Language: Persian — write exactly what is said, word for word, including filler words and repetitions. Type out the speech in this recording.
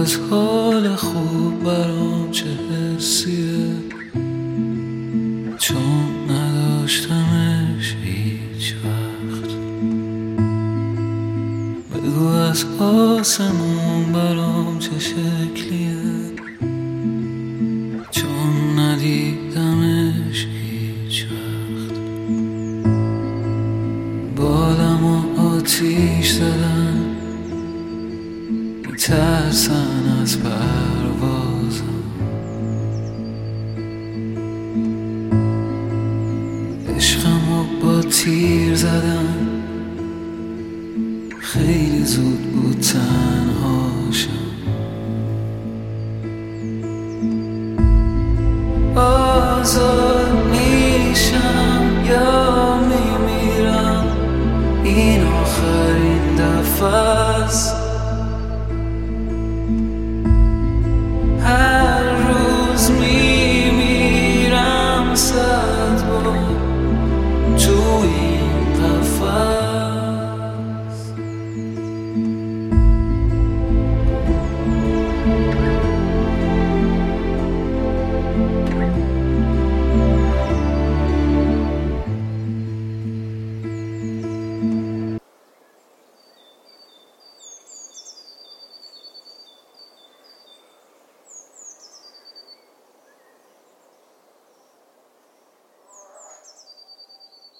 از حال خوب برام چه حسیه، چون نداشتمش هیچ وقت. بگو از آسمون برام چه شکلیه، چون ندیدمش هیچ وقت. بالم و آتیش زدن، میترسن از پروازم. عشقم و با تیر زدن، خیلی زود بود تنهاشم. آزاد